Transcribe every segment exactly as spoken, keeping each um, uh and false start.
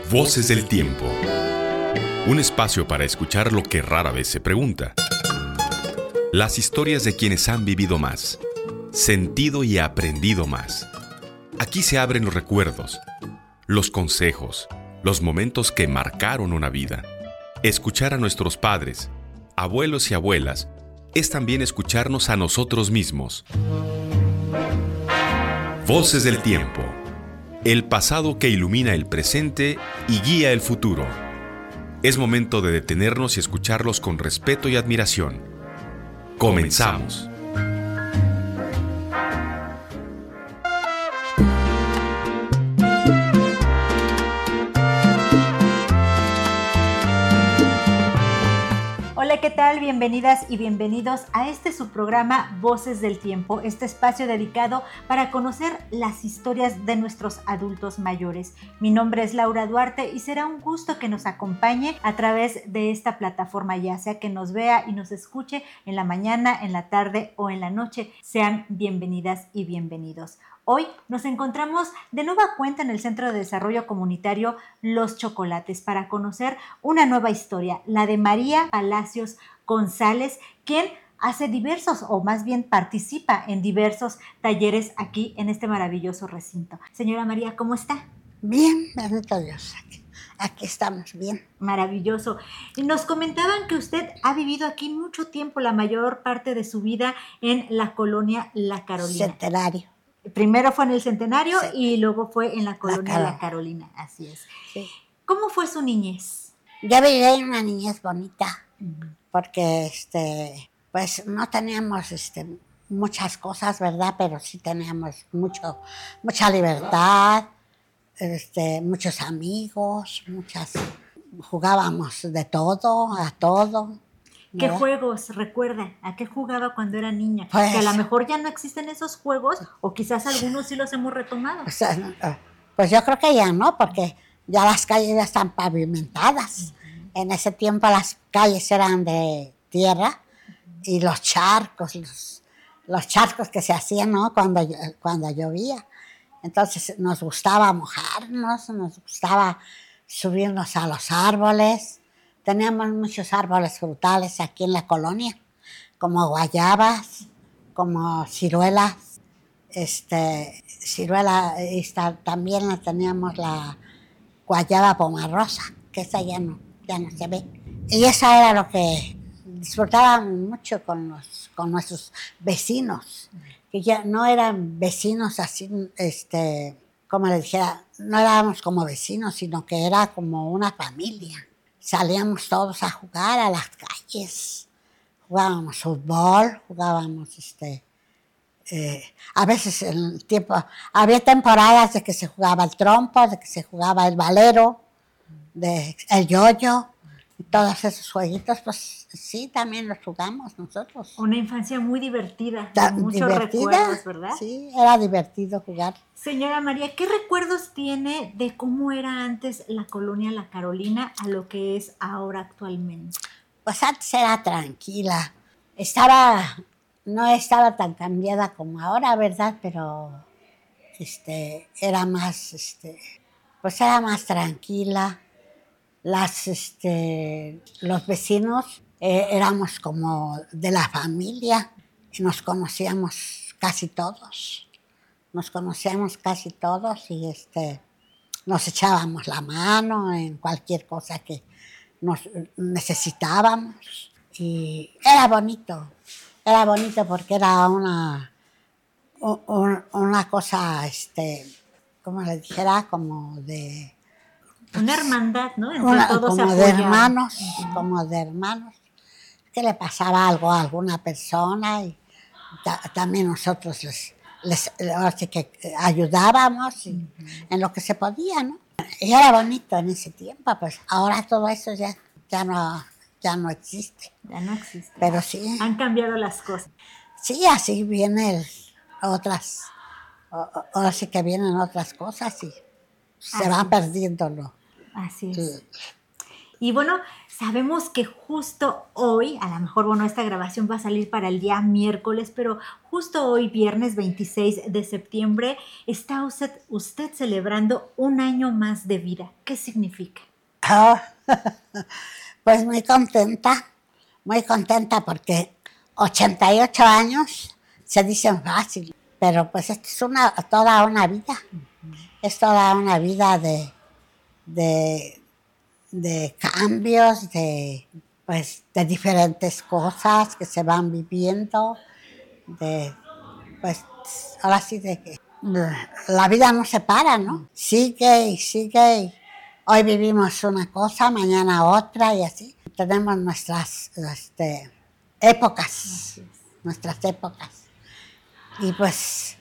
Voces del tiempo. Un espacio para escuchar lo que rara vez se pregunta. Las historias de quienes han vivido más, sentido y aprendido más. Aquí se abren los recuerdos, los consejos, los momentos que marcaron una vida. Escuchar a nuestros padres, abuelos y abuelas es también escucharnos a nosotros mismos. Voces del tiempo. El pasado que ilumina el presente y guía el futuro. Es momento de detenernos y escucharlos con respeto y admiración. Comenzamos. Hola, ¿qué tal? Bienvenidas y bienvenidos a este su programa Voces del Tiempo, este espacio dedicado para conocer las historias de nuestros adultos mayores. Mi nombre es Laura Duarte y será un gusto que nos acompañe a través de esta plataforma, ya sea que nos vea y nos escuche en la mañana, en la tarde o en la noche. Sean bienvenidas y bienvenidos. Hoy nos encontramos de nueva cuenta en el Centro de Desarrollo Comunitario Los Chocolates para conocer una nueva historia, la de María Palacios González, quien hace diversos, o más bien participa en diversos talleres aquí en este maravilloso recinto. Señora María, ¿cómo está? Bien, bendito Dios, aquí, aquí estamos bien. Maravilloso. Y nos comentaban que usted ha vivido aquí mucho tiempo, la mayor parte de su vida en la colonia La Carolina. Centenario. Primero fue en el Centenario Sí. Y luego fue en la colonia La, La La Carolina, así es. Sí. ¿Cómo fue su niñez? Yo viví en una niñez bonita, Uh-huh. porque este, pues no teníamos este, muchas cosas, ¿verdad? Pero sí teníamos mucho, mucha libertad, este, muchos amigos, muchas, jugábamos de todo, a todo. ¿Qué ¿verdad? juegos recuerda? ¿A qué jugaba cuando era niña? Pues- que a lo mejor ya no existen esos juegos o quizás algunos sí los hemos retomado. O sea, no, pues yo creo que ya no, porque ya las calles ya están pavimentadas. Uh-huh. En ese tiempo las calles eran de tierra, uh-huh, y los charcos, los, los charcos que se hacían, ¿no? Cuando, cuando llovía. Entonces nos gustaba mojarnos, nos gustaba subirnos a los árboles. Teníamos muchos árboles frutales aquí en la colonia, como guayabas, como ciruelas. Este, ciruela, y está, también teníamos la guayaba pomarosa, que esa ya no, ya no se ve. Y eso era lo que disfrutábamos mucho con, los, con nuestros vecinos, que ya no eran vecinos así, este, como les dijera, no éramos como vecinos, sino que era como una familia. Salíamos todos a jugar a las calles, jugábamos fútbol, jugábamos este... Eh, a veces en el tiempo, había temporadas de que se jugaba el trompo, de que se jugaba el valero, de, el yoyo, y todos esos jueguitos, pues sí, también los jugamos nosotros. Una infancia muy divertida, Ta- con muchos divertida, recuerdos, ¿verdad? Sí, era divertido jugar. Señora María, ¿qué recuerdos tiene de cómo era antes la colonia La Carolina a lo que es ahora actualmente? Pues antes era tranquila, estaba, no estaba tan cambiada como ahora, ¿verdad? Pero este, era más, este, pues era más tranquila. Las, este, los vecinos eh, éramos como de la familia y nos conocíamos casi todos. Nos conocíamos casi todos y este, nos echábamos la mano en cualquier cosa que nos necesitábamos. Y era bonito, era bonito porque era una, un, una cosa, este, como le dijera, como de... Una hermandad, ¿no? Entre Una, todos como se de apoyaban. hermanos, Uh-huh. como de hermanos, que le pasaba algo a alguna persona y ta, también nosotros les, les así que ayudábamos y, uh-huh, en lo que se podía, ¿no? Y era bonito en ese tiempo, pues ahora todo eso ya, ya, no, ya no existe. Ya no existe. Pero sí. Han cambiado las cosas. Sí, así vienen otras, ahora sí que vienen otras cosas y se así van es. perdiendo, ¿no? Así es. Y bueno, sabemos que justo hoy, a lo mejor, bueno, esta grabación va a salir para el día miércoles, pero justo hoy, viernes veintiséis de septiembre, está usted, usted celebrando un año más de vida. ¿Qué significa? Oh, pues muy contenta, muy contenta porque ochenta y ocho años se dicen fácil, pero pues esto es una, toda una vida, uh-huh. Es toda una vida de, de, de cambios, de, pues, de diferentes cosas que se van viviendo, de, pues ahora sí de que la vida no se para, ¿no? Sigue y sigue y hoy vivimos una cosa, mañana otra y así. Tenemos nuestras este, épocas, nuestras épocas. Y pues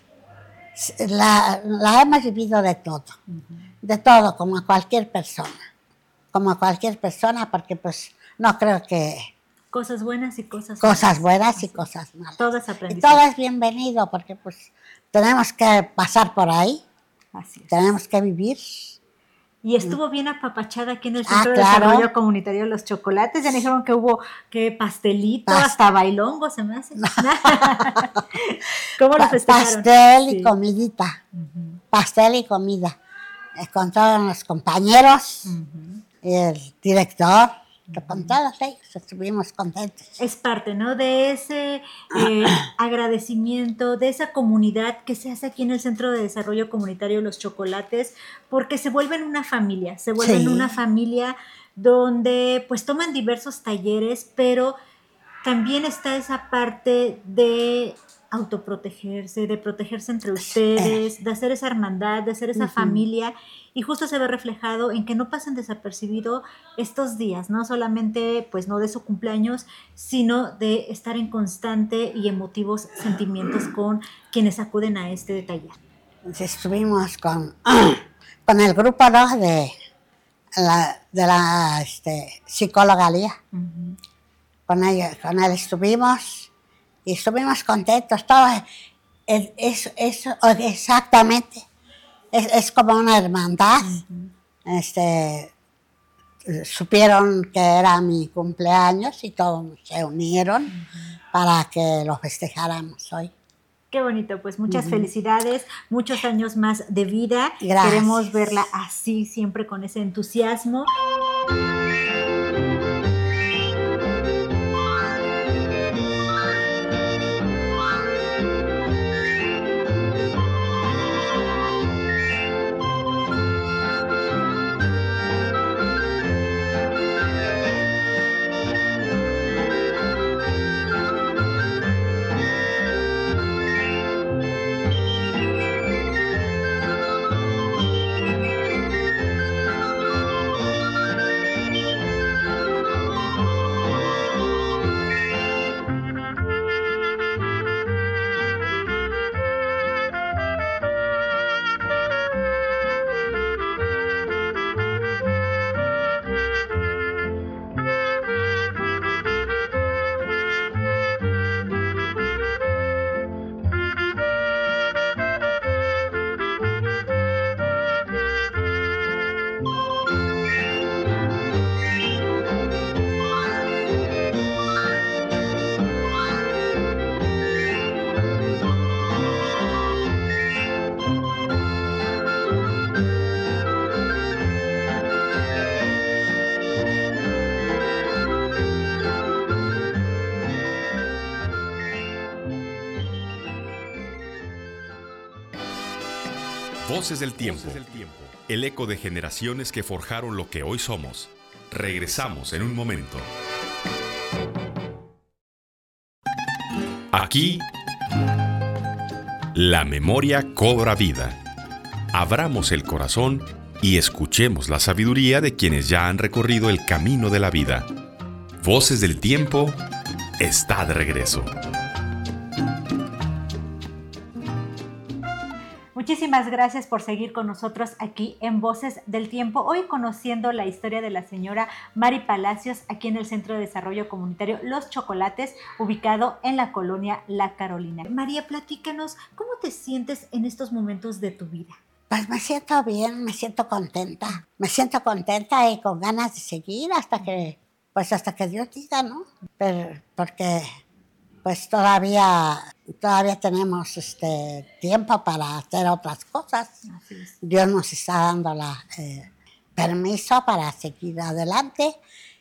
la, la hemos vivido de todo, uh-huh. de todo, como a cualquier persona. Como a cualquier persona, porque pues no creo que... Cosas buenas y cosas malas. Cosas buenas así. Y cosas malas. Todo es aprendizaje. Y todo es bienvenido, porque pues tenemos que pasar por ahí. Así es. Tenemos que vivir. Y estuvo bien apapachada aquí en el Centro ah, de claro. Desarrollo Comunitario Los Chocolates. Ya me dijeron que hubo que pastelito, Pas- hasta bailongo se me hace. ¿Cómo lo festejaron? Pastel y sí. comidita. Uh-huh. Pastel y comida. Eh, con todos los compañeros, uh-huh. y el director, uh-huh. con todos ellos estuvimos contentos. Es parte, ¿no? De ese eh, agradecimiento, de esa comunidad que se hace aquí en el Centro de Desarrollo Comunitario Los Chocolates, porque se vuelven una familia, se vuelven sí. una familia donde pues toman diversos talleres, pero también está esa parte de autoprotegerse, de protegerse entre ustedes, de hacer esa hermandad, de hacer esa uh-huh. familia, y justo se ve reflejado en que no pasen desapercibido estos días, no solamente pues no de su cumpleaños, sino de estar en constante y emotivos sentimientos con quienes acuden a este taller. Estuvimos con, con el grupo, ¿no? de la, de la este, psicóloga Lía, uh-huh. con, ella, con él estuvimos y estuvimos contentos, todo es, es, es, exactamente, es, es como una hermandad. Uh-huh. Este, supieron que era mi cumpleaños y todos se unieron uh-huh. para que lo festejáramos hoy. Qué bonito, pues muchas uh-huh. felicidades, muchos años más de vida. Gracias. Queremos verla así, siempre con ese entusiasmo. Voces del tiempo, el eco de generaciones que forjaron lo que hoy somos. Regresamos en un momento. Aquí, la memoria cobra vida. Abramos el corazón y escuchemos la sabiduría de quienes ya han recorrido el camino de la vida. Voces del tiempo está de regreso. Muchísimas gracias por seguir con nosotros aquí en Voces del Tiempo, hoy conociendo la historia de la señora Mari Palacios aquí en el Centro de Desarrollo Comunitario Los Chocolates, ubicado en la colonia La Carolina. María, platícanos, ¿cómo te sientes en estos momentos de tu vida? Pues me siento bien, me siento contenta. Me siento contenta y con ganas de seguir hasta que, pues hasta que Dios diga, ¿no? Pero, porque pues todavía, todavía tenemos este tiempo para hacer otras cosas. Así es. Dios nos está dando la, eh, permiso para seguir adelante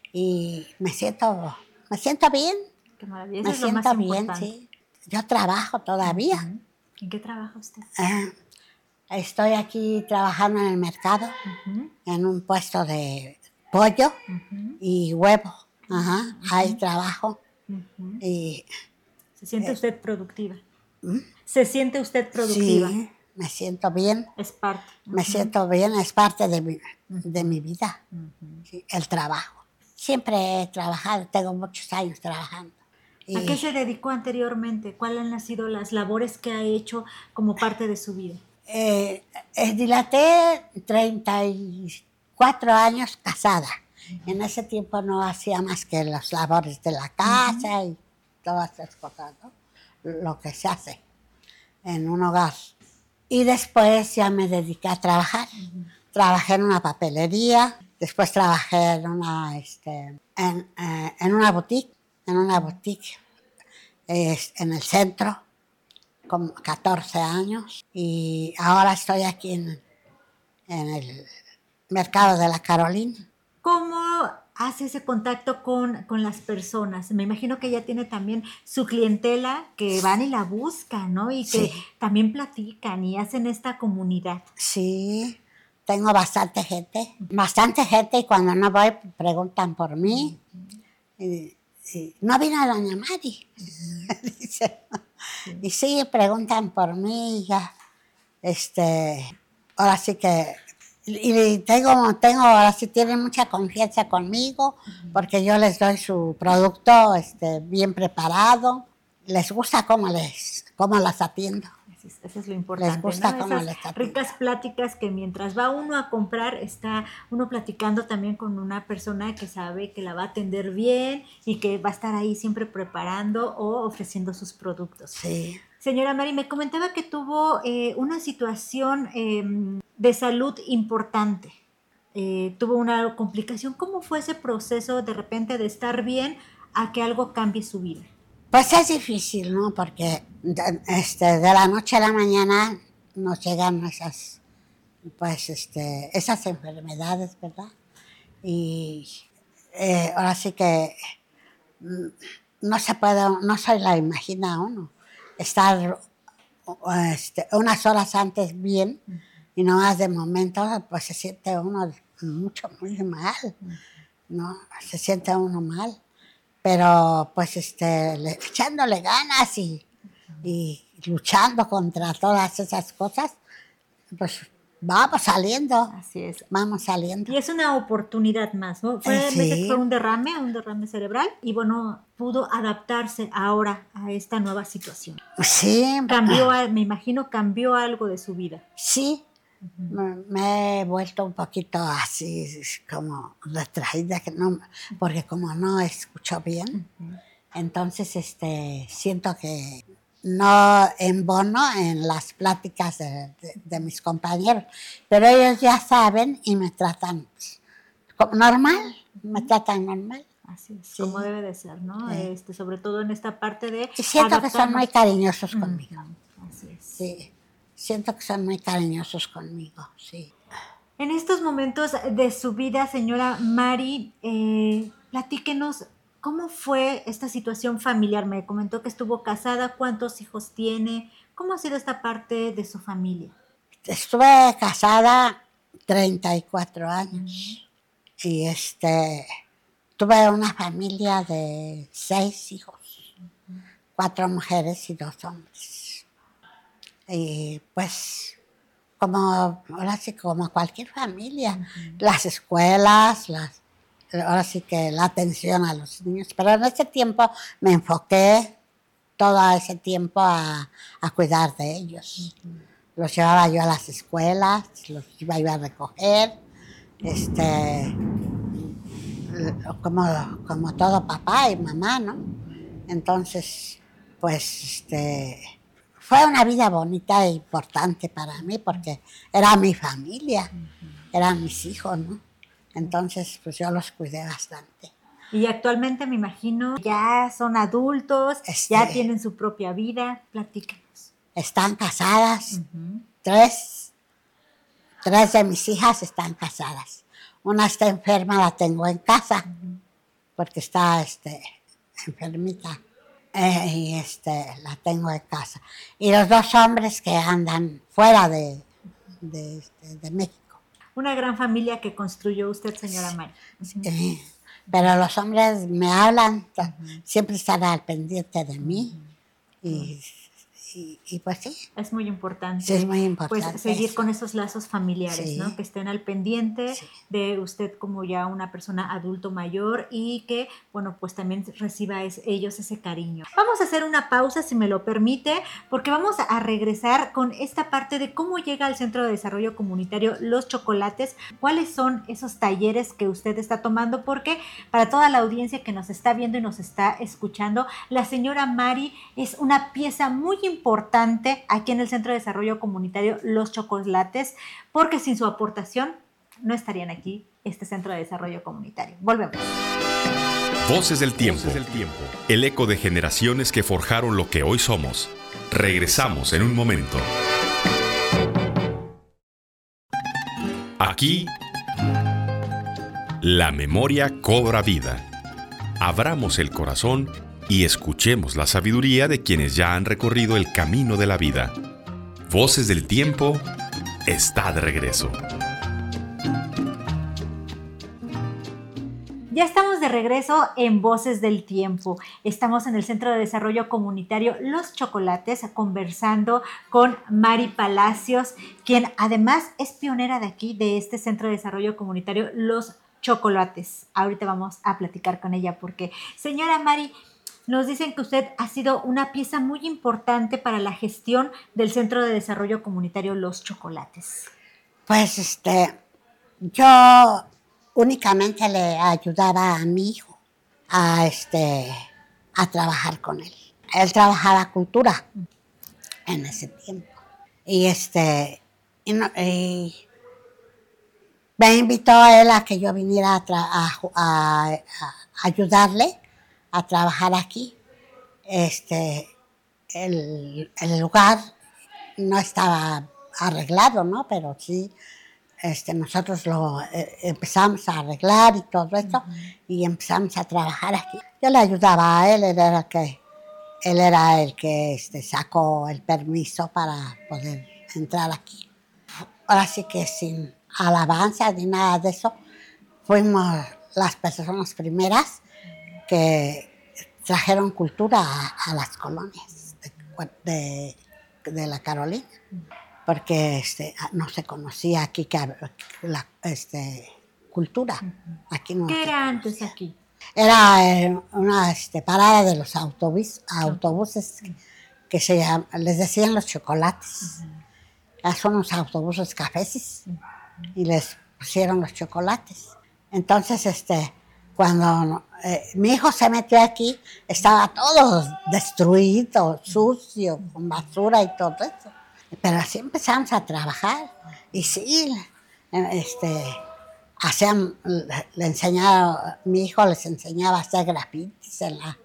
y me siento, me siento bien. Qué maravilla, eso Me es lo más siento bien, importante. sí. Yo trabajo todavía. Ujú. ¿En qué trabaja usted? Eh, estoy aquí trabajando en el mercado, Ujú, en un puesto de pollo ujú, y huevo. Ajá, ahí trabajo. ujú. Y ¿Se siente Eh, usted productiva? ¿Mm? ¿Se siente usted productiva? sí, me siento bien. Es parte. Me Ujú, siento bien, es parte de mi, de mi vida, ujú. sí, el trabajo. Siempre he trabajado, tengo muchos años trabajando. ¿A qué Y se dedicó anteriormente? ¿Cuáles han sido las labores que ha hecho como parte de su vida? eh, eh, dilaté treinta y cuatro años casada. En ese tiempo no hacía más que las labores de la casa y todas esas cosas, ¿no? Lo que se hace en un hogar. Y después ya me dediqué a trabajar. Trabajé en una papelería, después trabajé en una, este, en, eh, en una boutique, en una boutique eh, en el centro, con catorce años. Y ahora estoy aquí en, en el mercado de la Carolina. ¿Cómo hace ese contacto con, con las personas? Me imagino que ella tiene también su clientela que van y la buscan, ¿no? Y que Sí. también platican y hacen esta comunidad. Sí, tengo bastante gente, bastante gente y cuando no voy preguntan por mí. Y, y, no vino doña Mari. Dice. Sí. Y sí, preguntan por mí, ya, este, ahora sí que, y, y tengo, tengo, ahora sí tienen mucha confianza conmigo, porque yo les doy su producto, este, bien preparado, les gusta cómo les, cómo las atiendo. Eso es, eso es lo importante, Les gusta ¿no? cómo Esas les atiendo. ricas pláticas que mientras va uno a comprar, está uno platicando también con una persona que sabe que la va a atender bien y que va a estar ahí siempre preparando o ofreciendo sus productos. Sí. Señora Mari, me comentaba que tuvo eh, una situación eh, de salud importante. Eh, tuvo una complicación. ¿Cómo fue ese proceso de repente de estar bien a que algo cambie su vida? Pues es difícil, ¿no? Porque de, este, de la noche a la mañana nos llegan esas, pues, este, esas enfermedades, ¿verdad? Y eh, ahora sí que mm, no se puede, no se la imagina uno estar este, unas horas antes bien y no más de momento, pues se siente uno mucho, muy mal, ¿no? Se siente uno mal. Pero pues este, le, echándole ganas y, y luchando contra todas esas cosas, pues vamos saliendo, Así es. vamos saliendo. Y es una oportunidad más, ¿no? Fue, Eh, me dice que sí. fue un derrame, un derrame cerebral, y bueno, pudo adaptarse ahora a esta nueva situación. Sí, Cambió, a- me imagino, cambió algo de su vida. sí, me, me he vuelto un poquito así como retraída, que no, porque como no escucho bien, entonces este, siento que no embono en las pláticas de, de- de mis compañeros, pero ellos ya saben y me tratan pues, como normal, me tratan normal. Así es, Sí. como debe de ser, ¿no? Sí. Este, sobre todo en esta parte de Y siento que son muy adaptarnos. cariñosos Ujú, conmigo, así es. sí, siento que son muy cariñosos conmigo, sí. En estos momentos de su vida, señora Mari, eh, platíquenos cómo fue esta situación familiar. Me comentó que estuvo casada, ¿cuántos hijos tiene? ¿Cómo ha sido esta parte de su familia? Estuve casada treinta y cuatro años y este, tuve una familia de seis hijos, cuatro mujeres y dos hombres. Y pues, como, ahora sí, como cualquier familia, las escuelas, las, ahora sí que la atención a los niños. Pero en ese tiempo me enfoqué todo ese tiempo a, a cuidar de ellos. Los llevaba yo a las escuelas, los iba yo a recoger, este, como, como todo papá y mamá, ¿no? Entonces, pues, este, fue una vida bonita e importante para mí porque era mi familia, uh-huh. eran mis hijos, ¿no? Entonces, pues yo los cuidé bastante. Y actualmente me imagino ya son adultos, este, ya tienen su propia vida. Platíquenos. Están casadas, uh-huh. tres, tres de mis hijas están casadas. Una está enferma, la tengo en casa, uh-huh. porque está este, enfermita. Eh, y este, la tengo en casa. Y los dos hombres que andan fuera de, de, de, de México. Una gran familia que construyó usted, señora Mari. Sí, sí. Pero los hombres me hablan, uh-huh. siempre están al pendiente de mí. Uh-huh. y, y, y pues sí. Es muy importante. Sí, es muy importante. Pues seguir eso. con esos lazos familiares, sí. ¿no? Que estén al pendiente sí. de usted como ya una persona adulto mayor y que, bueno, pues también reciba es, ellos ese cariño. Vamos a hacer una pausa, si me lo permite, porque vamos a regresar con esta parte de cómo llega al Centro de Desarrollo Comunitario Los Chocolates, cuáles son esos talleres que usted está tomando, porque para toda la audiencia que nos está viendo y nos está escuchando, la señora Mari es una pieza muy importante importante aquí en el Centro de Desarrollo Comunitario Los Chocolates, porque sin su aportación no estarían aquí este Centro de Desarrollo Comunitario. Volvemos. Voces del tiempo, Voces del tiempo. El eco de generaciones que forjaron lo que hoy somos. Regresamos en un momento. Aquí, la memoria cobra vida. Abramos el corazón y escuchemos la sabiduría de quienes ya han recorrido el camino de la vida. Voces del tiempo está de regreso. Ya estamos de regreso en Voces del Tiempo. Estamos en el Centro de Desarrollo Comunitario Los Chocolates conversando con Mari Palacios, quien además es pionera de aquí, de este Centro de Desarrollo Comunitario Los Chocolates. Ahorita vamos a platicar con ella porque, señora Mari, nos dicen que usted ha sido una pieza muy importante para la gestión del Centro de Desarrollo Comunitario Los Chocolates. Pues este, yo únicamente le ayudaba a mi hijo a, este, a trabajar con él. Él trabajaba cultura en ese tiempo. Y, este, y, no, y me invitó a él a que yo viniera a, tra- a, a, a ayudarle a trabajar aquí. Este, el, el lugar no estaba arreglado, ¿no? Pero sí, este, nosotros lo eh, empezamos a arreglar y todo eso, uh-huh. y empezamos a trabajar aquí. Yo le ayudaba a él, él era el que, él era el que este, sacó el permiso para poder entrar aquí. Ahora sí que sin alabanza ni nada de eso, fuimos las personas primeras que trajeron cultura a, a las colonias de, de, de la Carolina, porque este, no se conocía aquí que la este, cultura. Aquí no. ¿Qué era antes aquí? Era eh, una este, parada de los autobús, autobuses que, que se llama, les decían los chocolates. Uh-huh. Son unos autobuses cafés, uh-huh. y les pusieron los chocolates. Entonces, este, cuando eh, mi hijo se metió aquí, estaba todo destruido, sucio, con basura y todo eso. Pero así empezamos a trabajar. Y sí, este, hacían, le enseñaba, mi hijo les enseñaba a hacer grafitis en la,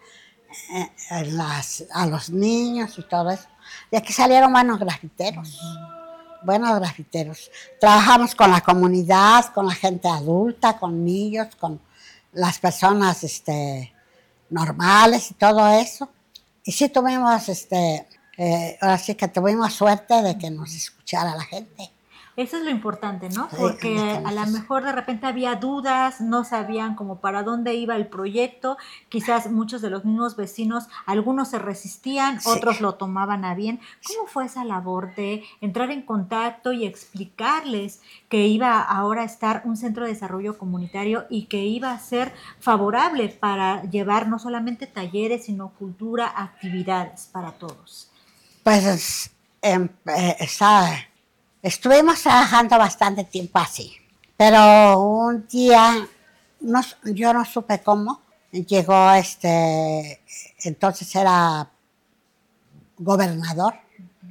en las, a los niños y todo eso. Y aquí salieron buenos grafiteros. Buenos grafiteros. Trabajamos con la comunidad, con la gente adulta, con niños, con las personas este, normales y todo eso. Y sí tuvimos, este, eh, ahora sí que tuvimos suerte de que nos escuchara la gente. Eso es lo importante, ¿no? Porque a lo mejor de repente había dudas, no sabían como para dónde iba el proyecto, quizás muchos de los mismos vecinos, algunos se resistían, sí. otros lo tomaban a bien. ¿Cómo fue esa labor de entrar en contacto y explicarles que iba ahora a estar un centro de desarrollo comunitario y que iba a ser favorable para llevar no solamente talleres, sino cultura, actividades para todos? Pues eh, eh, estaba... Estuvimos trabajando bastante tiempo así, pero un día, no, yo no supe cómo, llegó este, entonces era gobernador,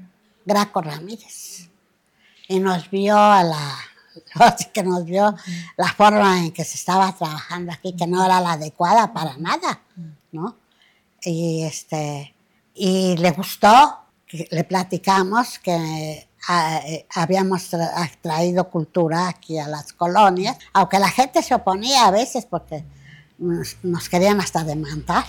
Graco Ramírez. Y nos vio a la, así que nos vio la forma en que se estaba trabajando aquí, que no era la adecuada para nada, ¿no? Y, este, y le gustó, que le platicamos que a, eh, habíamos tra traído cultura aquí a las colonias, aunque la gente se oponía a veces porque nos, nos querían hasta demandar.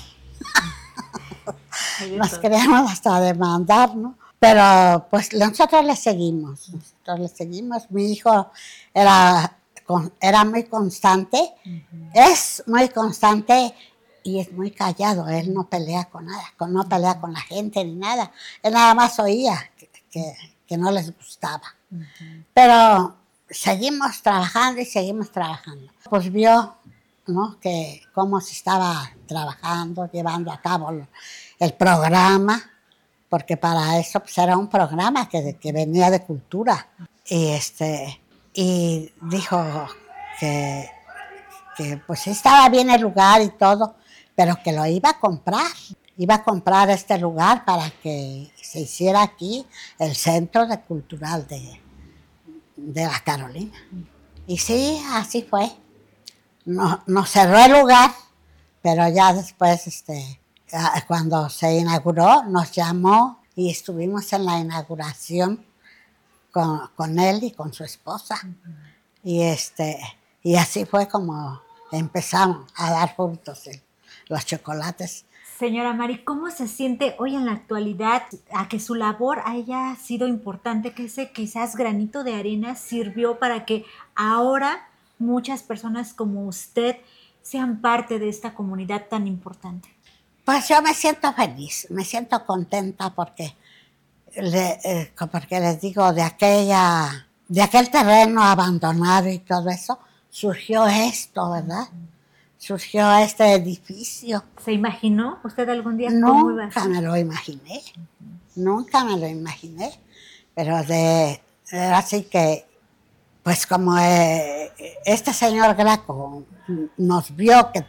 Nos queríamos hasta demandar, ¿no? Pero pues nosotros le seguimos, nosotros le seguimos. Mi hijo era, era muy constante, uh-huh. Es muy constante y es muy callado. Él no pelea con nada, no pelea con la gente ni nada. Él nada más oía que, que, que no les gustaba. Uh-huh. Pero seguimos trabajando y seguimos trabajando. Pues vio, ¿no?, que cómo se estaba trabajando, llevando a cabo el programa, porque para eso pues, era un programa que, que venía de cultura. Y, este, y dijo que, que pues estaba bien el lugar y todo, pero que lo iba a comprar. Iba a comprar este lugar para que se hiciera aquí el Centro de Cultural de, de la Carolina. Y sí, así fue. No, nos cerró el lugar, pero ya después, este, cuando se inauguró, nos llamó y estuvimos en la inauguración con, con él y con su esposa. Uh-huh. Y, este, y así fue como empezamos a dar frutos en los chocolates. Señora Mari, ¿cómo se siente hoy en la actualidad a que su labor haya sido importante, que ese quizás granito de arena sirvió para que ahora muchas personas como usted sean parte de esta comunidad tan importante? Pues yo me siento feliz, me siento contenta porque, le, eh, porque les digo, de, aquella, de aquel terreno abandonado y todo eso, surgió esto, ¿verdad? Surgió este edificio. ¿Se imaginó usted algún día cómo iba a ser? Nunca me lo imaginé, uh-huh. Nunca me lo imaginé, pero de, así que, pues como eh, este señor Graco nos vio que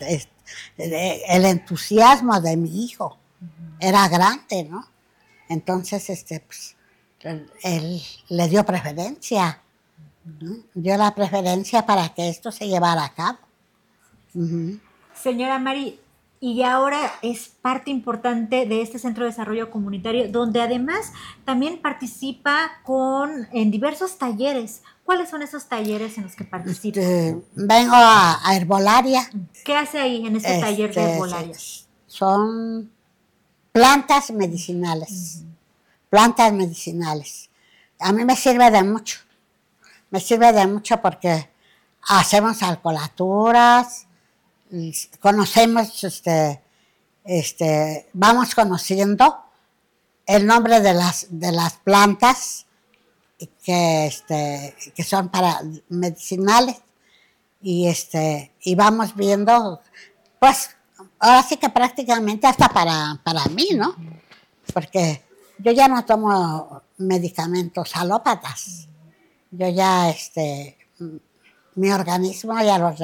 el entusiasmo de mi hijo uh-huh. era grande, ¿no? Entonces, este, pues, él le dio preferencia, ¿no? Dio la preferencia para que esto se llevara a cabo. Uh-huh. Señora Mari, y ahora es parte importante de este Centro de Desarrollo Comunitario, donde además también participa con, en diversos talleres. ¿Cuáles son esos talleres en los que participa? Este, vengo a, a Herbolaria. ¿Qué hace ahí en ese este, taller de Herbolaria? Son plantas medicinales. Uh-huh. Plantas medicinales. A mí me sirve de mucho. Me sirve de mucho porque hacemos alcoholaturas, conocemos, este, este, vamos conociendo el nombre de las, de las plantas que, este, que son para medicinales y, este, y vamos viendo, pues ahora sí que prácticamente hasta para, para mí, ¿no? Porque yo ya no tomo medicamentos alópatas, yo ya, este, mi organismo ya los,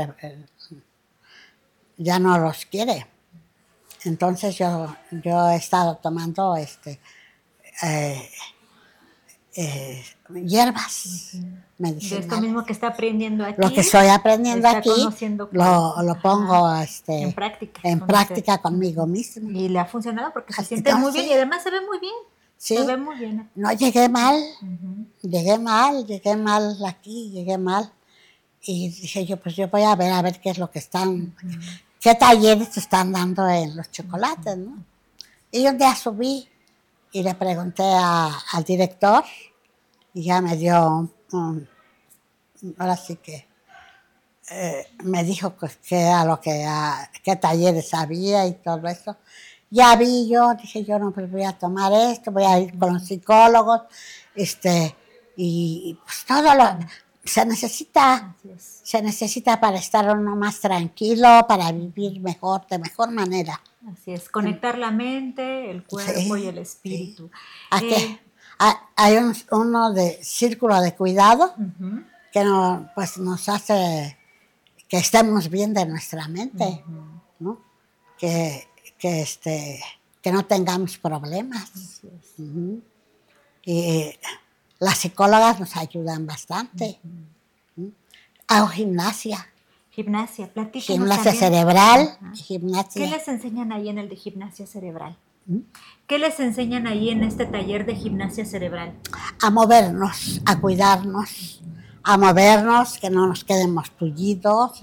ya no los quiere. Entonces yo, yo he estado tomando este, eh, eh, hierbas uh-huh. medicinales. De esto mismo que está aprendiendo aquí. Lo que estoy aprendiendo aquí, lo, lo pongo este, en práctica, en práctica conmigo mismo. Y le ha funcionado porque se siente muy bien y además se ve muy bien. Sí, se ve muy bien. No llegué mal, uh-huh. llegué mal, llegué mal aquí, llegué mal. Y dije yo, pues yo voy a ver, a ver qué es lo que están, uh-huh. qué talleres se están dando en los chocolates, ¿no? Y un día subí y le pregunté a, al director y ya me dio, un, un, ahora sí que, eh, me dijo que, que era lo que, a, qué talleres había y todo eso. Ya vi yo, dije yo, no, pues voy a tomar esto, voy a ir con los psicólogos, este, y pues todo lo... Se necesita, se necesita para estar uno más tranquilo, para vivir mejor, de mejor manera. Así es, conectar la mente, el cuerpo sí, y el espíritu. Sí. Aquí eh, hay un, uno de círculo de cuidado uh-huh. que no, pues nos hace que estemos bien de nuestra mente, uh-huh. ¿no? Que, que, este, que no tengamos problemas. Así es. Uh-huh. Y las psicólogas nos ayudan bastante. Uh-huh. Hago gimnasia. Gimnasia, platícanos. Gimnasia también. cerebral. Uh-huh. Gimnasia. ¿Qué les enseñan ahí en el de gimnasia cerebral? ¿Mm? ¿Qué les enseñan ahí en este taller de gimnasia cerebral? A movernos, a cuidarnos, a movernos, que no nos quedemos tullidos,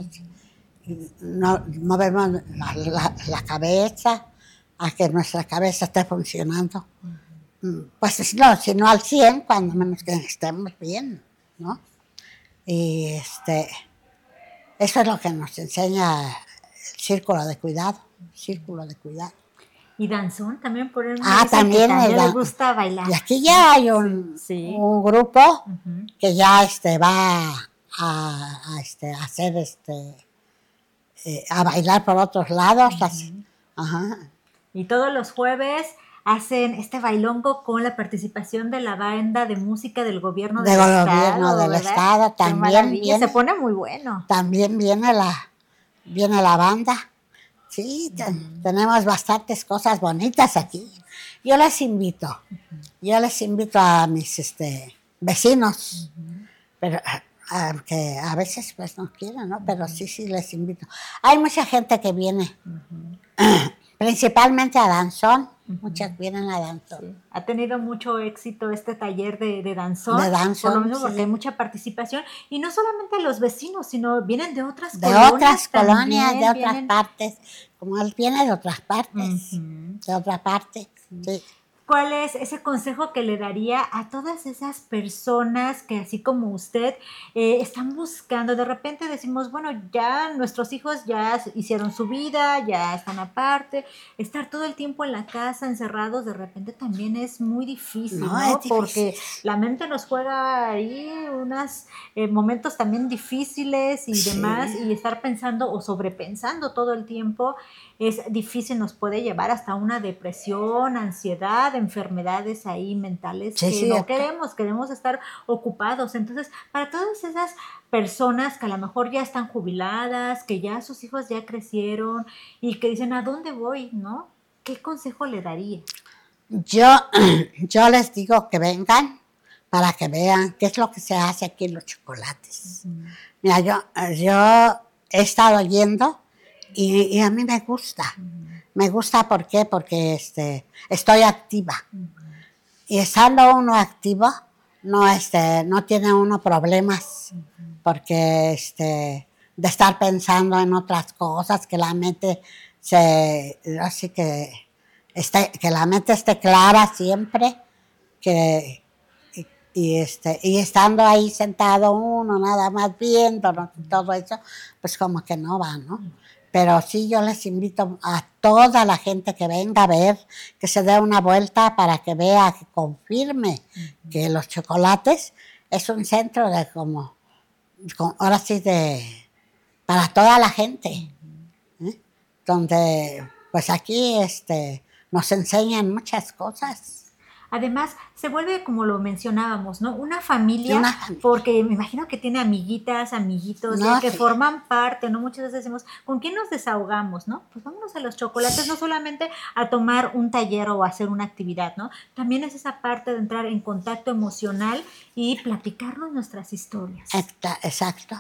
no, movernos la, la, la cabeza, a que nuestra cabeza esté funcionando. Uh-huh. Pues no, si no al cien, cuando menos que estemos bien, ¿no? Y este, eso es lo que nos enseña el círculo de cuidado, círculo de cuidado. ¿Y danzón también? Por él ah, también, también dan- le gusta bailar. Y aquí ya hay un, sí. un grupo uh-huh. que ya este, va a, a, este, a hacer este, eh, a bailar por otros lados. Uh-huh. Así. Ajá. Y todos los jueves hacen este bailongo con la participación de la banda de música del gobierno del del estado. gobierno del ¿verdad? estado también viene, se pone muy bueno. También viene la, viene la banda. Sí, te, uh-huh. tenemos bastantes cosas bonitas aquí. Yo les invito, uh-huh. yo les invito a mis este, vecinos, uh-huh. pero aunque a veces pues no quieren, ¿no? Pero sí, sí les invito. Hay mucha gente que viene, uh-huh. principalmente a danzón. Uh-huh. Muchas vienen a danzón. Sí. Ha tenido mucho éxito este taller de, de danzón. De danzón, por lo mismo, sí. porque hay mucha participación. Y no solamente los vecinos, sino vienen de otras de colonias. De otras colonias, de vienen... otras partes. Como él viene de otras partes. Uh-huh. De otra parte, sí. sí. ¿Cuál es ese consejo que le daría a todas esas personas que, así como usted, eh, están buscando? De repente decimos, bueno, ya nuestros hijos ya hicieron su vida, ya están aparte. Estar todo el tiempo en la casa, encerrados, de repente también es muy difícil, ¿no? no es difícil. Porque la mente nos juega ahí unos eh, momentos también difíciles y sí. demás, y estar pensando o sobrepensando todo el tiempo es difícil, nos puede llevar hasta una depresión, ansiedad, enfermedades ahí mentales sí, que sí, no acá. queremos, queremos estar ocupados. Entonces, para todas esas personas que a lo mejor ya están jubiladas, que ya sus hijos ya crecieron y que dicen, ¿a dónde voy? ¿No? ¿Qué consejo le daría? Yo, yo les digo que vengan para que vean qué es lo que se hace aquí en los chocolates. Uh-huh. Mira, yo, yo he estado yendo y, y a mí me gusta. Uh-huh. Me gusta, ¿por qué? Porque este, estoy activa. Uh-huh. Y estando uno activo, no, este, no tiene uno problemas. Uh-huh. Porque este, de estar pensando en otras cosas, que la mente se, así que, esté, que la mente esté clara siempre, que, y, y, este, y estando ahí sentado uno, nada más viendo todo eso, pues como que no va, ¿no? Pero sí, yo les invito a toda la gente que venga a ver, que se dé una vuelta para que vea, que confirme uh-huh. que los chocolates es un centro de como, ahora sí, de para toda la gente, uh-huh. ¿eh? Donde, pues aquí este, nos enseñan muchas cosas. Además, se vuelve, como lo mencionábamos, ¿no? Una familia, Una familia. Porque me imagino que tiene amiguitas, amiguitos, no, ¿eh? que sí. forman parte, ¿no? Muchas veces decimos, ¿con quién nos desahogamos, no? Pues vámonos a los chocolates, no solamente a tomar un taller o a hacer una actividad, ¿no? También es esa parte de entrar en contacto emocional y platicarnos nuestras historias. Exacto,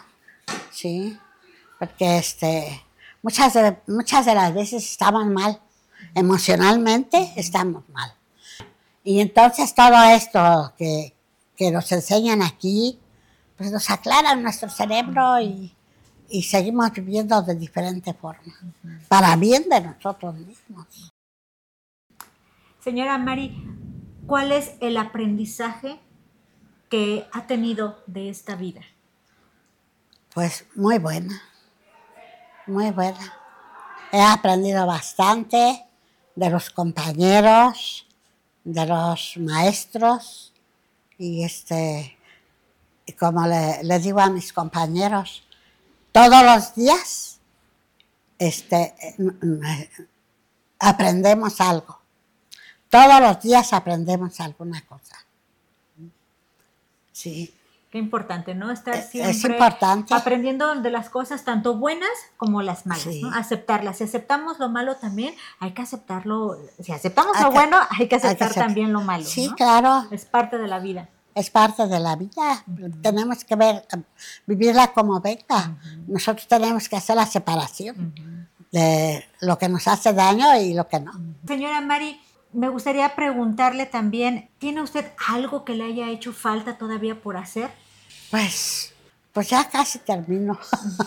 sí, porque este, muchas, de, muchas de las veces estamos mal, emocionalmente estamos mal. Y entonces todo esto que, que nos enseñan aquí, pues nos aclaran nuestro cerebro y, y seguimos viviendo de diferente forma, uh-huh. para bien de nosotros mismos. Señora Mari, ¿cuál es el aprendizaje que ha tenido de esta vida? Pues muy buena, muy buena. He aprendido bastante de los compañeros, de los maestros, y este, y como le, le digo a mis compañeros, todos los días este, aprendemos algo. Todos los días aprendemos alguna cosa. Sí. Qué importante, ¿no? Estar siempre es importante. aprendiendo de las cosas, tanto buenas como las malas, Sí. ¿no? Aceptarlas. Si aceptamos lo malo también, hay que aceptarlo. Si aceptamos Hay lo que- bueno, hay que hay que aceptar aceptar. también lo malo, Sí, ¿no? claro, Es parte de la vida. es parte de la vida. Tenemos que ver, vivirla como venga. Nosotros tenemos que hacer la separación de lo que nos hace daño y lo que no. Señora Mari, me gustaría preguntarle también, ¿tiene usted algo que le haya hecho falta todavía por hacer? Pues, pues ya casi termino.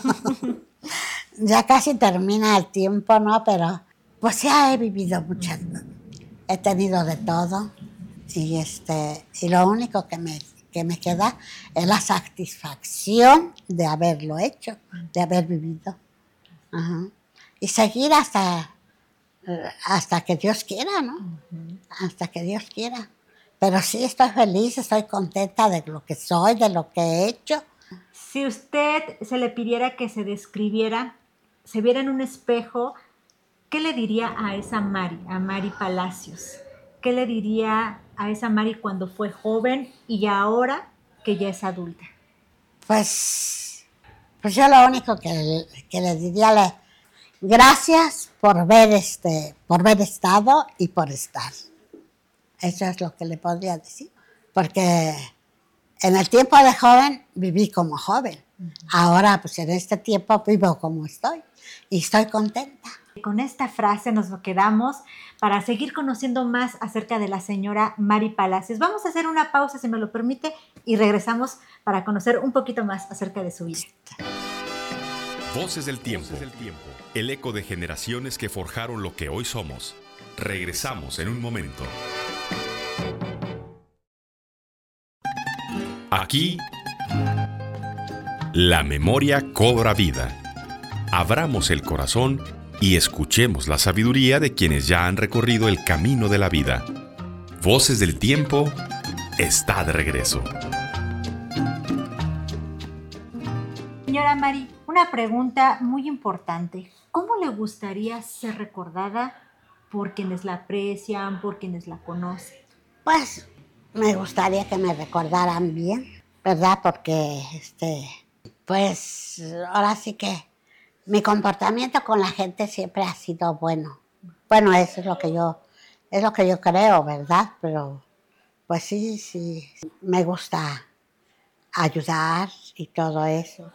Ya casi termina el tiempo, ¿no? Pero pues ya he vivido muchas, he tenido de todo. Y este, y lo único que me, que me queda es la satisfacción de haberlo hecho, de haber vivido. Ajá. Y seguir hasta, hasta que Dios quiera, ¿no? Uh-huh. Hasta que Dios quiera. Pero sí estoy feliz, estoy contenta de lo que soy, de lo que he hecho. Si usted se le pidiera que se describiera, se viera en un espejo, ¿qué le diría a esa Mari, a Mari Palacios? ¿Qué le diría a esa Mari cuando fue joven y ahora que ya es adulta? Pues, pues yo lo único que, que le diría, le, gracias por ver, este, por ver estado y por estar. Eso es lo que le podría decir. Porque en el tiempo de joven viví como joven. Uh-huh. Ahora, pues en este tiempo vivo como estoy y estoy contenta. Con esta frase nos quedamos para seguir conociendo más acerca de la señora Mari Palacios. Vamos a hacer una pausa, si me lo permite, y regresamos para conocer un poquito más acerca de su vida. Voces del tiempo, el eco de generaciones que forjaron lo que hoy somos. Regresamos en un momento. Aquí, la memoria cobra vida. Abramos el corazón y escuchemos la sabiduría de quienes ya han recorrido el camino de la vida. Voces del tiempo está de regreso. Señora Mari, una pregunta muy importante. ¿Cómo le gustaría ser recordada por quienes la aprecian, por quienes la conocen? Pues me gustaría que me recordaran bien, ¿verdad? Porque, este, pues ahora sí que mi comportamiento con la gente siempre ha sido bueno. Bueno, eso es lo que yo, es lo que yo creo, ¿verdad? Pero, pues sí, sí, me gusta ayudar y todo eso.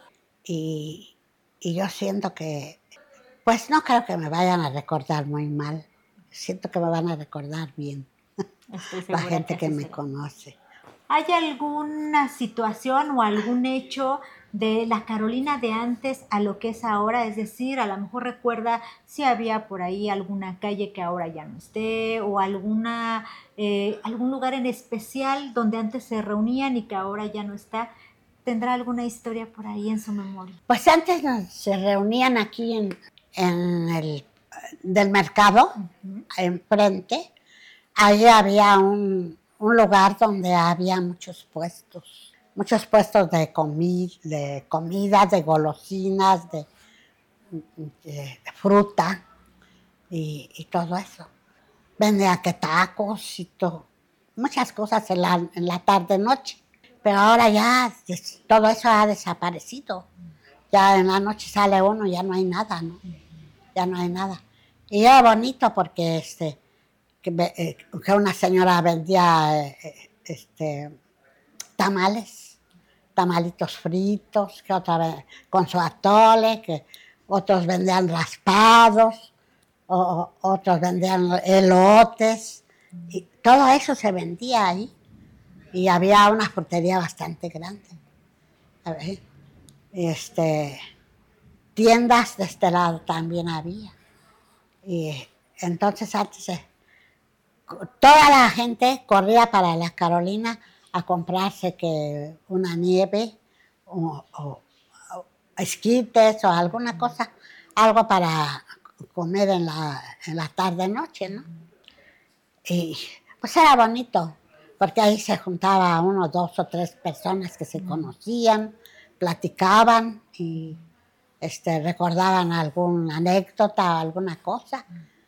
Y, y yo siento que, pues no creo que me vayan a recordar muy mal. Siento que me van a recordar bien. La gente que, que me será. conoce. ¿Hay alguna situación o algún hecho de la Carolina de antes a lo que es ahora? Es decir, a lo mejor recuerda si había por ahí alguna calle que ahora ya no esté o alguna, eh, algún lugar en especial donde antes se reunían y que ahora ya no está. ¿Tendrá alguna historia por ahí en su memoria? Pues antes nos, se reunían aquí en, en el del mercado, uh-huh. enfrente. Allí había un, un lugar donde había muchos puestos, muchos puestos de, comi, de comida, de golosinas, de, de, de fruta y, y todo eso. Vendían que tacos y todo, muchas cosas en la, en la tarde-noche. Pero ahora ya todo eso ha desaparecido. Ya en la noche sale uno y ya no hay nada, ¿no? Ya no hay nada. Y era bonito porque este... Que, eh, que una señora vendía eh, este, tamales, tamalitos fritos, que otra vez con su atole, que otros vendían raspados, o, o, otros vendían elotes, y todo eso se vendía ahí. Y había una frutería bastante grande. A ver, este, tiendas de este lado también había. Y entonces antes... Eh, toda la gente corría para la Carolina a comprarse que una nieve o, o, o esquites o alguna cosa, algo para comer en la, en la tarde-noche, ¿no? Y pues era bonito, porque ahí se juntaba uno, dos o tres personas que se conocían, platicaban y este, recordaban alguna anécdota o alguna cosa,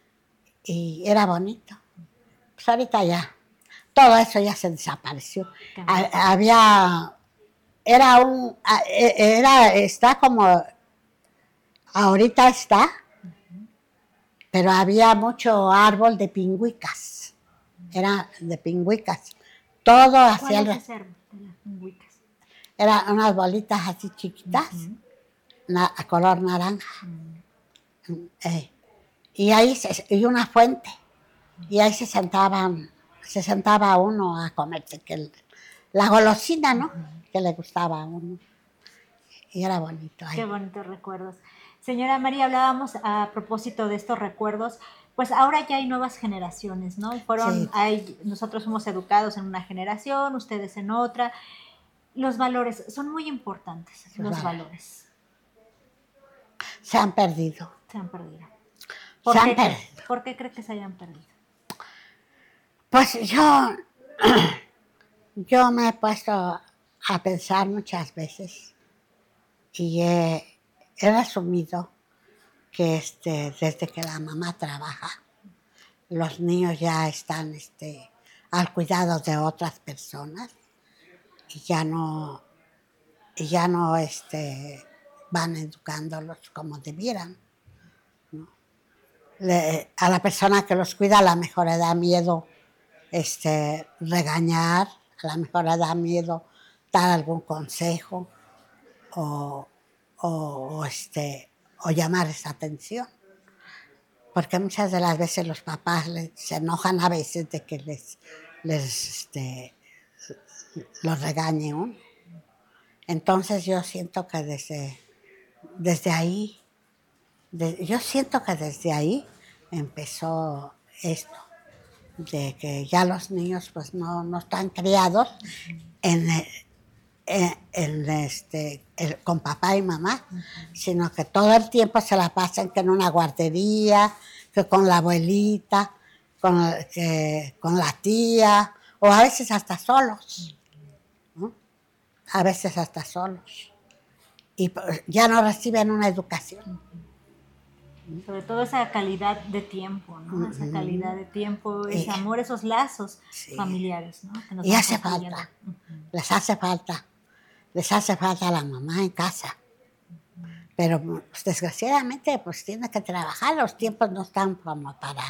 y era bonito. Pues ahorita ya, todo eso ya se desapareció. Ha, había era un, era, está como, ahorita está, pero había mucho árbol de pingüicas, era de pingüicas, todo hacia el... ¿Cuál es ese árbol de las pingüicas? Eran unas bolitas así chiquitas, uh-huh. na, a color naranja, uh-huh. eh, y ahí, se, y una fuente, uh-huh. y ahí se sentaban, se sentaba uno a comerse, que el, la golosina, ¿no?, uh-huh. que le gustaba a uno, y era bonito ahí. Qué bonitos recuerdos. Señora María, hablábamos a propósito de estos recuerdos, pues ahora ya hay nuevas generaciones, ¿no? Fueron, sí. hay, nosotros fuimos educados en una generación, ustedes en otra. Los valores son muy importantes, los vale. valores. Se han perdido. Se han perdido. ¿Por, se qué, han perdido. ¿Por qué cree que se hayan perdido? Pues yo, yo me he puesto a pensar muchas veces y he, he resumido que este, desde que la mamá trabaja, los niños ya están este, al cuidado de otras personas y ya no, y ya no este, van educándolos como debieran, ¿no? Le, a la persona que los cuida a lo mejor le da miedo este, regañar, a lo mejor le da miedo dar algún consejo o, o, o, este, o llamar esa atención. Porque muchas de las veces los papás les, se enojan a veces de que les, les este, los regañe uno. Entonces yo siento que desde, desde ahí, de, yo siento que desde ahí empezó esto, de que ya los niños pues no, no están criados en, en, en este, el, con papá y mamá, uh-huh. sino que todo el tiempo se la pasan que en una guardería, que con la abuelita, con, que, con la tía, o a veces hasta solos, ¿no? A veces hasta solos. Y ya no reciben una educación. Sobre todo esa calidad de tiempo, ¿no? Uh-huh. Esa calidad de tiempo, ese y, amor, esos lazos sí. familiares, ¿no? Que nos y hace falta, uh-huh. les hace falta, les hace falta a la mamá en casa. Uh-huh. Pero pues, desgraciadamente pues tiene que trabajar, los tiempos no están como para,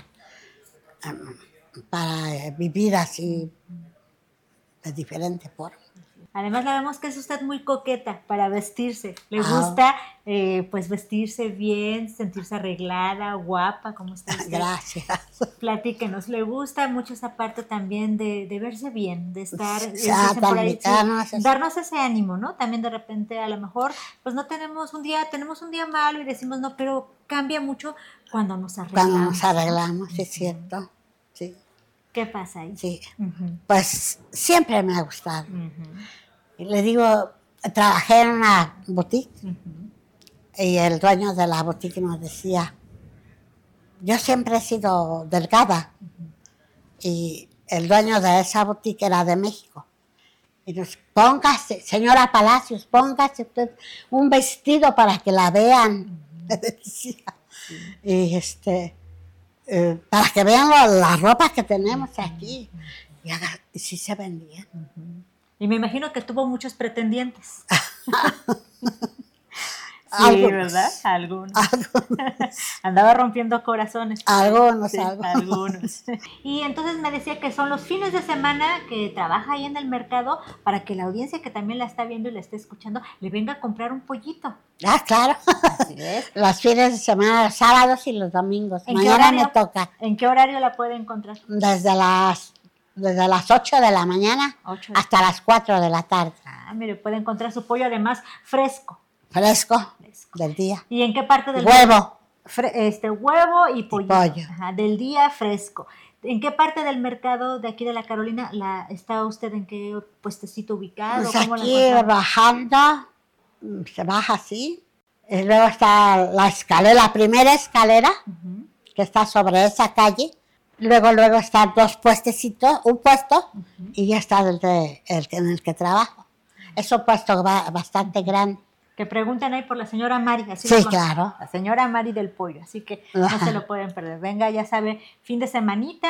um, para vivir así de diferente forma. Además, la vemos que es usted muy coqueta para vestirse. Le gusta, eh, pues, vestirse bien, sentirse arreglada, guapa, como está usted. Gracias. Platíquenos, ¿le gusta mucho esa parte también de, de verse bien, de estar, sí, dicen por ahí, sí, darnos ese ánimo, ¿no? También de repente, a lo mejor, pues no tenemos un día, tenemos un día malo y decimos, no, pero cambia mucho cuando nos arreglamos. Cuando nos arreglamos, sí, es cierto, sí. ¿Qué pasa ahí? Sí, uh-huh. Pues siempre me ha gustado. Uh-huh. Y le digo, trabajé en una boutique uh-huh. y el dueño de la boutique nos decía, yo siempre he sido delgada uh-huh. y el dueño de esa boutique era de México. Y nos, póngase, señora Palacios, póngase usted un vestido para que la vean, uh-huh. decía. Uh-huh. Y este... Eh, para que vean lo, las ropas que tenemos aquí. Y, haga, y sí se vendían. Uh-huh. Y me imagino que tuvo muchos pretendientes. Sí, algunos, ¿verdad? Algunos. algunos. Andaba rompiendo corazones. Algunos, sí, algunos. algunos. Y entonces me decía que son los fines de semana que trabaja ahí en el mercado para que la audiencia que también la está viendo y la esté escuchando le venga a comprar un pollito. Ah, claro. Así es. Los fines de semana, los sábados y los domingos. ¿En Mañana qué horario, me toca. ¿En qué horario la puede encontrar? Desde las, desde las ocho de la mañana ocho hasta las cuatro de la tarde. Ah, mire, puede encontrar su pollo además fresco. Fresco, fresco. Del día. ¿Y en qué parte del huevo? Fre- este huevo y pollo. Y pollo. Ajá, del día fresco. ¿En qué parte del mercado de aquí de la Carolina la está usted en qué puestecito ubicado? Pues ¿Cómo aquí la bajando, se baja así. Y luego está la escalera, la primera escalera, uh-huh. que está sobre esa calle. Luego, luego están dos puestecitos, un puesto, uh-huh. y ya está el, de, el en el que trabajo. Es un puesto va, bastante grande. Que pregunten ahí por la señora Mari. Así sí, claro. La señora Mari del pollo, así que no se lo pueden perder. Venga, ya sabe, fin de semanita,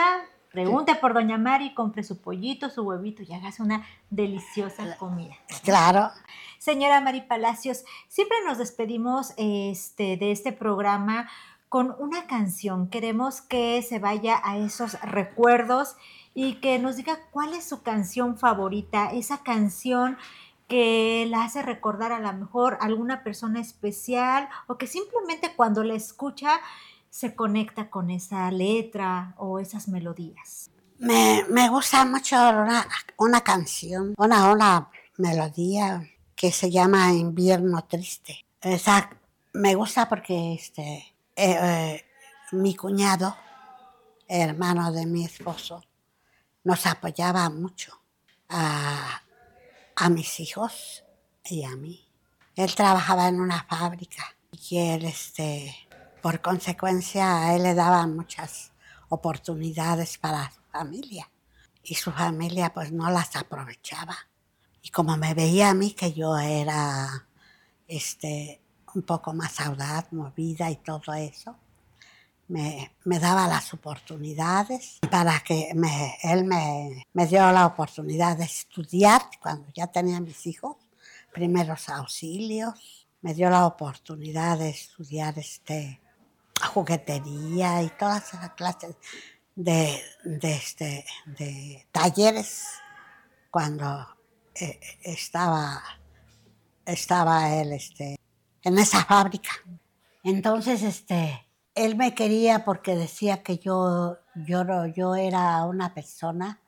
Pregunte por doña Mari, compre su pollito, su huevito y hágase una deliciosa comida. Claro. Señora Mari Palacios, siempre nos despedimos este, de este programa con una canción. Queremos que se vaya a esos recuerdos y que nos diga cuál es su canción favorita, esa canción que la hace recordar a lo mejor a alguna persona especial o que simplemente cuando la escucha se conecta con esa letra o esas melodías. Me, me gusta mucho una, una canción, una, una melodía que se llama Invierno Triste. Esa me gusta porque este, eh, eh, mi cuñado, hermano de mi esposo, nos apoyaba mucho a, a mis hijos y a mí. Él trabajaba en una fábrica y él, este, por consecuencia, a él le daban muchas oportunidades para su familia y su familia pues no las aprovechaba. Y como me veía a mí que yo era este, un poco más audaz, movida y todo eso, me, me daba las oportunidades para que me, él me, me dio la oportunidad de estudiar cuando ya tenía mis hijos, primeros auxilios, me dio la oportunidad de estudiar este, juguetería y todas esas clases de, de, este, de talleres cuando eh, estaba, estaba él este, en esa fábrica. Entonces, este, él me quería porque decía que yo, yo, yo era una persona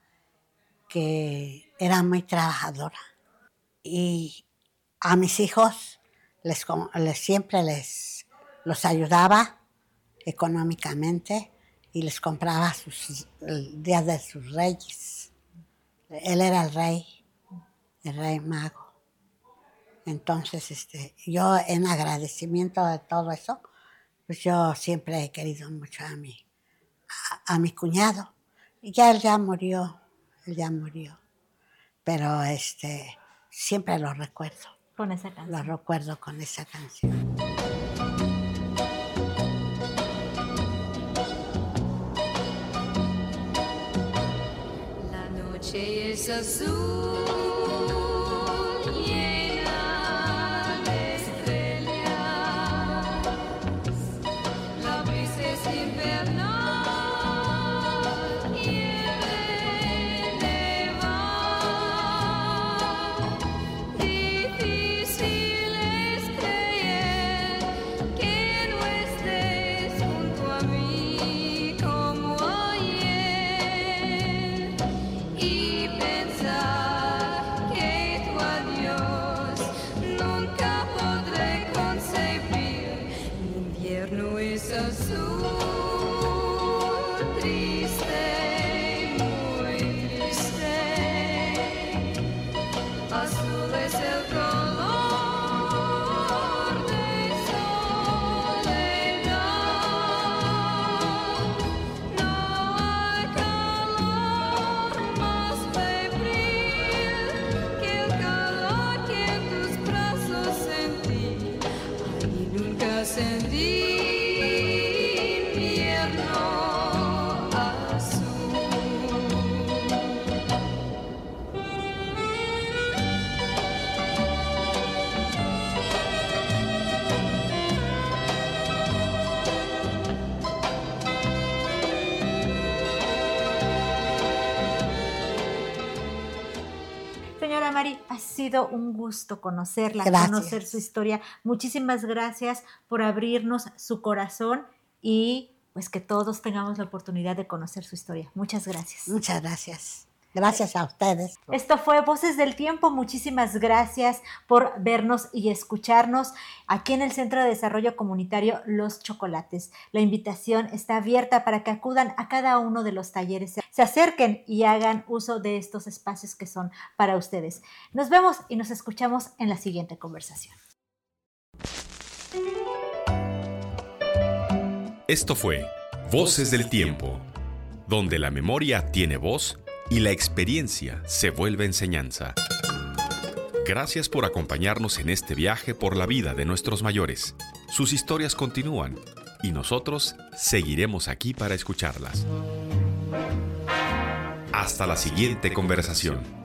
que era muy trabajadora. Y a mis hijos les, les, siempre les los ayudaba económicamente y les compraba sus el día de sus reyes. Él era el rey, el rey mago. Entonces, este, yo en agradecimiento de todo eso, pues yo siempre he querido mucho a mi, a, a mi cuñado. Y ya él ya murió, él ya murió. Pero este, siempre lo recuerdo. Con esa canción. Lo recuerdo con esa canción. La noche es azul, llena de estrellas. La brisa es invernal, nieve nevar. Difícil es creer que no estés junto a mí como ayer y pensar que tu adiós nunca podré concebir. El invierno es azul, triste, muy triste. Azul es el color de soledad. No hay calor más febril que el calor que en tus brazos sentí. Ahí nunca sentí invierno azul. Señora Mari, ha sido un gusto conocerla, Gracias. conocer su historia. Muchísimas gracias por abrirnos su corazón y pues que todos tengamos la oportunidad de conocer su historia. Muchas gracias. Muchas gracias. Gracias a ustedes. Esto fue Voces del Tiempo. Muchísimas gracias por vernos y escucharnos aquí en el Centro de Desarrollo Comunitario Los Chocolates. La invitación está abierta para que acudan a cada uno de los talleres, se acerquen y hagan uso de estos espacios que son para ustedes. Nos vemos y nos escuchamos en la siguiente conversación. Esto fue Voces del Tiempo, donde la memoria tiene voz y la experiencia se vuelve enseñanza. Gracias por acompañarnos en este viaje por la vida de nuestros mayores. Sus historias continúan y nosotros seguiremos aquí para escucharlas. Hasta la siguiente conversación.